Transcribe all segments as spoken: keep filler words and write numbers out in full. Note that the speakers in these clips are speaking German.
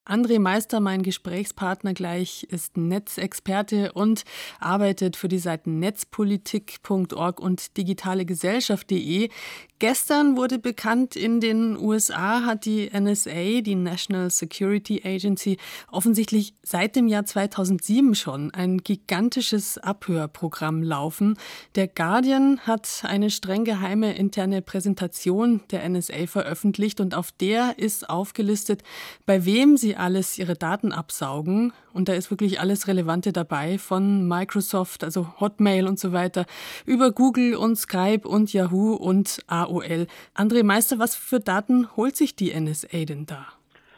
André Meister, mein Gesprächspartner gleich, ist Netzexperte und arbeitet für die Seiten netzpolitik punkt org und digitalegesellschaft punkt de. Gestern wurde bekannt, in den U S A hat die N S A, die National Security Agency, offensichtlich seit dem Jahr zweitausendsieben schon ein gigantisches Abhörprogramm laufen. Der Guardian hat eine streng geheime interne Präsentation der N S A veröffentlicht und auf der ist aufgelistet, bei wem sie alles ihre Daten absaugen. Und da ist wirklich alles Relevante dabei, von Microsoft, also Hotmail und so weiter, über Google und Skype und Yahoo und A O L. André Meister, was für Daten holt sich die N S A denn da?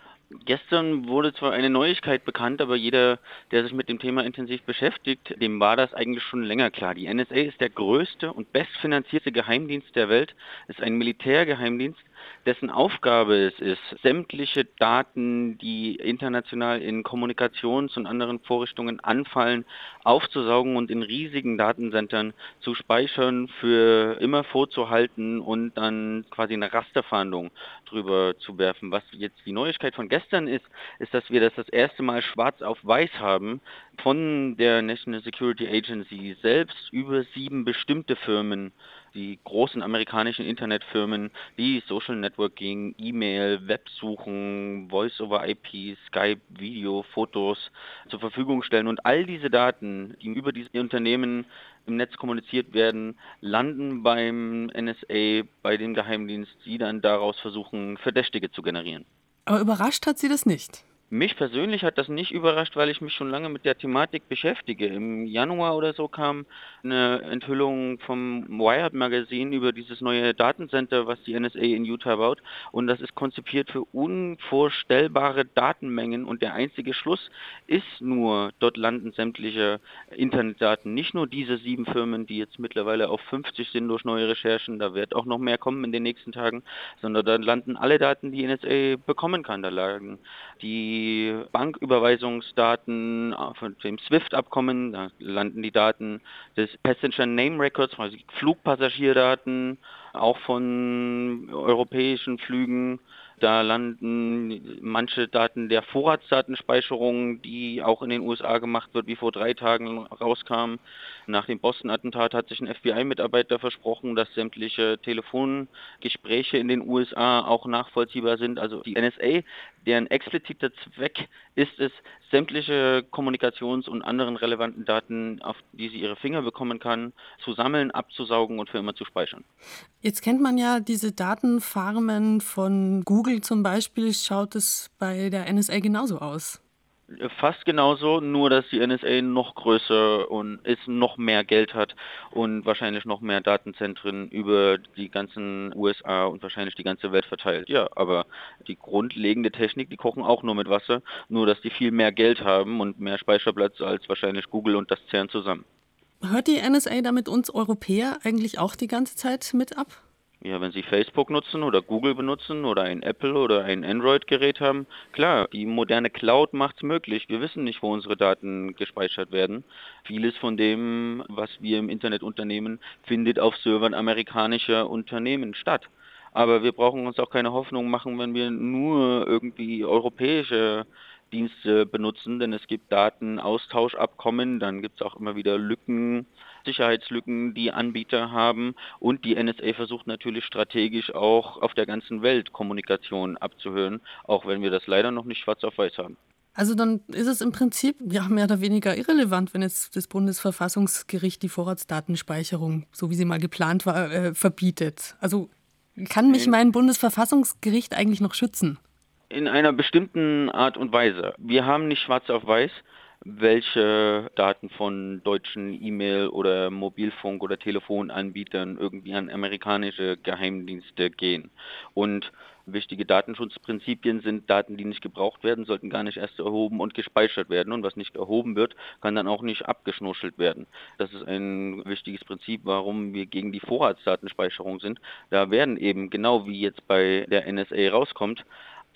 Gestern wurde zwar eine Neuigkeit bekannt, aber jeder, der sich mit dem Thema intensiv beschäftigt, dem war das eigentlich schon länger klar. Die N S A ist der größte und bestfinanzierte Geheimdienst der Welt, ist ein Militärgeheimdienst, dessen Aufgabe es ist, sämtliche Daten, die international in Kommunikations- und anderen Vorrichtungen anfallen, aufzusaugen und in riesigen Datencentern zu speichern, für immer vorzuhalten und dann quasi eine Rasterfahndung drüber zu werfen. Was jetzt die Neuigkeit von gestern ist, ist, dass wir das das erste Mal schwarz auf weiß haben von der National Security Agency selbst über sieben bestimmte Firmen, die großen amerikanischen Internetfirmen, die Social Networking, E-Mail, Websuchen, Voice-over-I P, Skype, Video, Fotos zur Verfügung stellen. Und all diese Daten, die über diese Unternehmen im Netz kommuniziert werden, landen beim N S A, bei dem Geheimdienst, die dann daraus versuchen, Verdächtige zu generieren. Aber überrascht hat sie das nicht. Mich persönlich hat das nicht überrascht, weil ich mich schon lange mit der Thematik beschäftige. Im Januar oder so kam eine Enthüllung vom Wired Magazine über dieses neue Datencenter, was die N S A in Utah baut. Und das ist konzipiert für unvorstellbare Datenmengen. Und der einzige Schluss ist nur, dort landen sämtliche Internetdaten. Nicht nur diese sieben Firmen, die jetzt mittlerweile auf fünfzig sind durch neue Recherchen. Da wird auch noch mehr kommen in den nächsten Tagen. Sondern da landen alle Daten, die N S A bekommen kann. Da lagen die Banküberweisungsdaten von dem SWIFT-Abkommen, da landen die Daten des Passenger Name Records, also die Flugpassagierdaten, auch von europäischen Flügen. Da landen manche Daten der Vorratsdatenspeicherung, die auch in den U S A gemacht wird, wie vor drei Tagen rauskam. Nach dem Boston-Attentat hat sich ein F B I-Mitarbeiter versprochen, dass sämtliche Telefongespräche in den U S A auch nachvollziehbar sind. Also die N S A, deren expliziter Zweck ist es, sämtliche Kommunikations- und anderen relevanten Daten, auf die sie ihre Finger bekommen kann, zu sammeln, abzusaugen und für immer zu speichern. Jetzt kennt man ja diese Datenfarmen von Google zum Beispiel. Schaut es bei der N S A genauso aus? Fast genauso, nur dass die N S A noch größer und ist, noch mehr Geld hat und wahrscheinlich noch mehr Datenzentren über die ganzen U S A und wahrscheinlich die ganze Welt verteilt. Ja, aber die grundlegende Technik, die kochen auch nur mit Wasser, nur dass die viel mehr Geld haben und mehr Speicherplatz als wahrscheinlich Google und das CERN zusammen. Hört die N S A damit uns Europäer eigentlich auch die ganze Zeit mit ab? Ja, wenn Sie Facebook nutzen oder Google benutzen oder ein Apple oder ein Android-Gerät haben, klar, die moderne Cloud macht es möglich. Wir wissen nicht, wo unsere Daten gespeichert werden. Vieles von dem, was wir im Internet unternehmen, findet auf Servern amerikanischer Unternehmen statt. Aber wir brauchen uns auch keine Hoffnung machen, wenn wir nur irgendwie europäische Dienste benutzen, denn es gibt Datenaustauschabkommen, dann gibt es auch immer wieder Lücken, Sicherheitslücken, die Anbieter haben, und die N S A versucht natürlich strategisch auch auf der ganzen Welt Kommunikation abzuhören, auch wenn wir das leider noch nicht schwarz auf weiß haben. Also dann ist es im Prinzip ja mehr oder weniger irrelevant, wenn jetzt das Bundesverfassungsgericht die Vorratsdatenspeicherung, so wie sie mal geplant war, äh, verbietet. Also kann mich In, mein Bundesverfassungsgericht eigentlich noch schützen? in einer bestimmten Art und Weise. Wir haben nicht schwarz auf weiß, welche Daten von deutschen E-Mail- oder Mobilfunk- oder Telefonanbietern irgendwie an amerikanische Geheimdienste gehen. Und wichtige Datenschutzprinzipien sind: Daten, die nicht gebraucht werden, sollten gar nicht erst erhoben und gespeichert werden. Und was nicht erhoben wird, kann dann auch nicht abgeschnuschelt werden. Das ist ein wichtiges Prinzip, warum wir gegen die Vorratsdatenspeicherung sind. Da werden eben, genau wie jetzt bei der N S A rauskommt,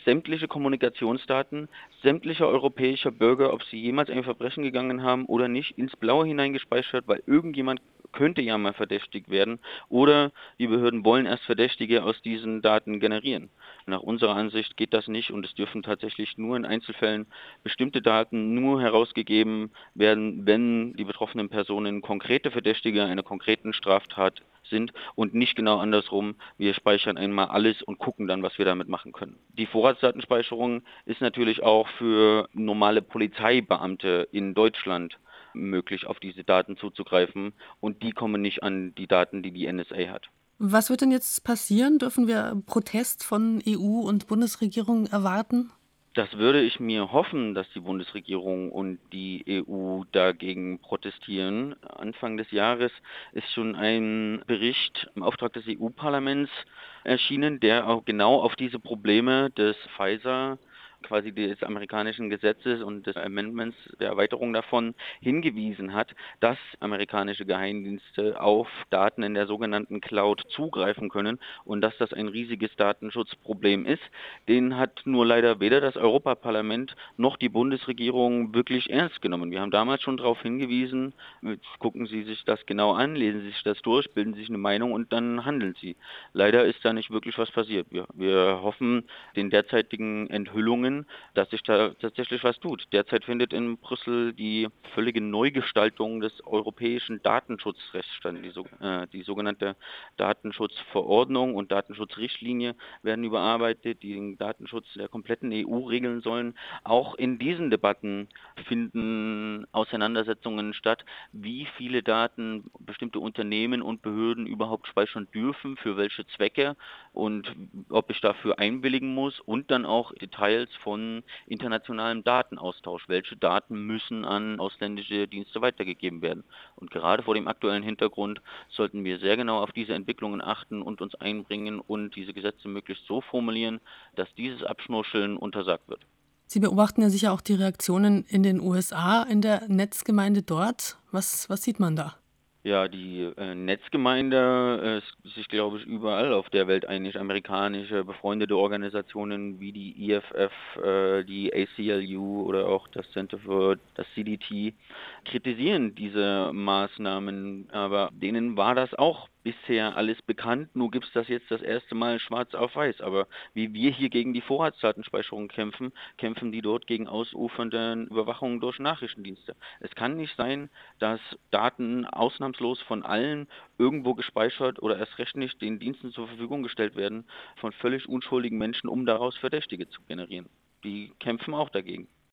sämtliche Kommunikationsdaten sämtlicher europäischer Bürger, ob sie jemals ein Verbrechen gegangen haben oder nicht, ins Blaue hineingespeichert, weil irgendjemand könnte ja mal verdächtigt werden oder die Behörden wollen erst Verdächtige aus diesen Daten generieren. Nach unserer Ansicht geht das nicht und es dürfen tatsächlich nur in Einzelfällen bestimmte Daten nur herausgegeben werden, wenn die betroffenen Personen konkrete Verdächtige einer konkreten Straftat sind und nicht genau andersrum, wir speichern einmal alles und gucken dann, was wir damit machen können. Die Vorratsdatenspeicherung ist natürlich auch für normale Polizeibeamte in Deutschland möglich, auf diese Daten zuzugreifen und die kommen nicht an die Daten, die die N S A hat. Was wird denn jetzt passieren? Dürfen wir Protest von E U und Bundesregierung erwarten? Das würde ich mir hoffen, dass die Bundesregierung und die E U dagegen protestieren. Anfang des Jahres ist schon ein Bericht im Auftrag des E U-Parlaments erschienen, der auch genau auf diese Probleme des Pfizer, quasi des amerikanischen Gesetzes und des Amendments, der Erweiterung davon, hingewiesen hat, dass amerikanische Geheimdienste auf Daten in der sogenannten Cloud zugreifen können und dass das ein riesiges Datenschutzproblem ist. Den hat nur leider weder das Europaparlament noch die Bundesregierung wirklich ernst genommen. Wir haben damals schon darauf hingewiesen, jetzt gucken Sie sich das genau an, lesen Sie sich das durch, bilden sich eine Meinung und dann handeln Sie. Leider ist da nicht wirklich was passiert. Wir, wir hoffen den derzeitigen Enthüllungen, dass sich da tatsächlich was tut. Derzeit findet in Brüssel die völlige Neugestaltung des europäischen Datenschutzrechts statt. Die, so, äh, die sogenannte Datenschutzverordnung und Datenschutzrichtlinie werden überarbeitet, die den Datenschutz der kompletten E U regeln sollen. Auch in diesen Debatten finden Auseinandersetzungen statt, wie viele Daten bestimmte Unternehmen und Behörden überhaupt speichern dürfen, für welche Zwecke und ob ich dafür einwilligen muss und dann auch Details von internationalem Datenaustausch. Welche Daten müssen an ausländische Dienste weitergegeben werden? Und gerade vor dem aktuellen Hintergrund sollten wir sehr genau auf diese Entwicklungen achten und uns einbringen und diese Gesetze möglichst so formulieren, dass dieses Abschnorcheln untersagt wird. Sie beobachten ja sicher auch die Reaktionen in den U S A, in der Netzgemeinde dort. Was, was sieht man da? Ja, die äh, Netzgemeinde äh, ist sich, glaube ich, überall auf der Welt einig. Amerikanische befreundete Organisationen wie die I F F, äh, die A C L U oder auch das Center for das C D T kritisieren diese Maßnahmen, aber denen war das auch bisher alles bekannt, nur gibt es das jetzt das erste Mal schwarz auf weiß. Aber wie wir hier gegen die Vorratsdatenspeicherung kämpfen, kämpfen die dort gegen ausufernde Überwachung durch Nachrichtendienste. Es kann nicht sein, dass Daten ausnahmslos von allen irgendwo gespeichert oder erst recht nicht den Diensten zur Verfügung gestellt werden, von völlig unschuldigen Menschen, um daraus Verdächtige zu generieren. Die kämpfen auch dagegen.